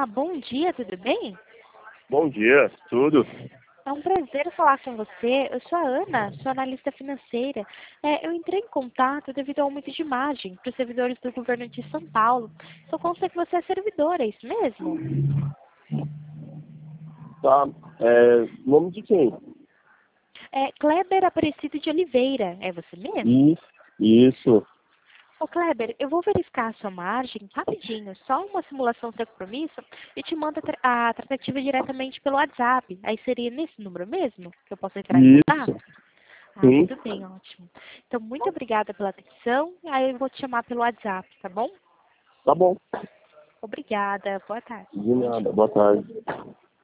bom dia, tudo bem? Bom dia, tudo? É um prazer falar com você. Eu sou a Ana, sou analista financeira. Eu entrei em contato devido ao aumento de imagem para os servidores do governo de São Paulo. Só consta que você é servidora, é isso mesmo? Tá, nome de quem? É Kleber Aparecido de Oliveira, é você mesmo? Isso. Ô Kleber, eu vou verificar a sua margem rapidinho, só uma simulação sem compromisso, e te mando a tratativa diretamente pelo WhatsApp. Aí seria nesse número mesmo que eu posso entrar em Isso, contato? Ah, sim, tudo bem, ótimo. Então, muito obrigada pela atenção. Aí eu vou te chamar pelo WhatsApp, tá bom? tá bom. Obrigada. Boa tarde. De Bom dia. nada, boa tarde.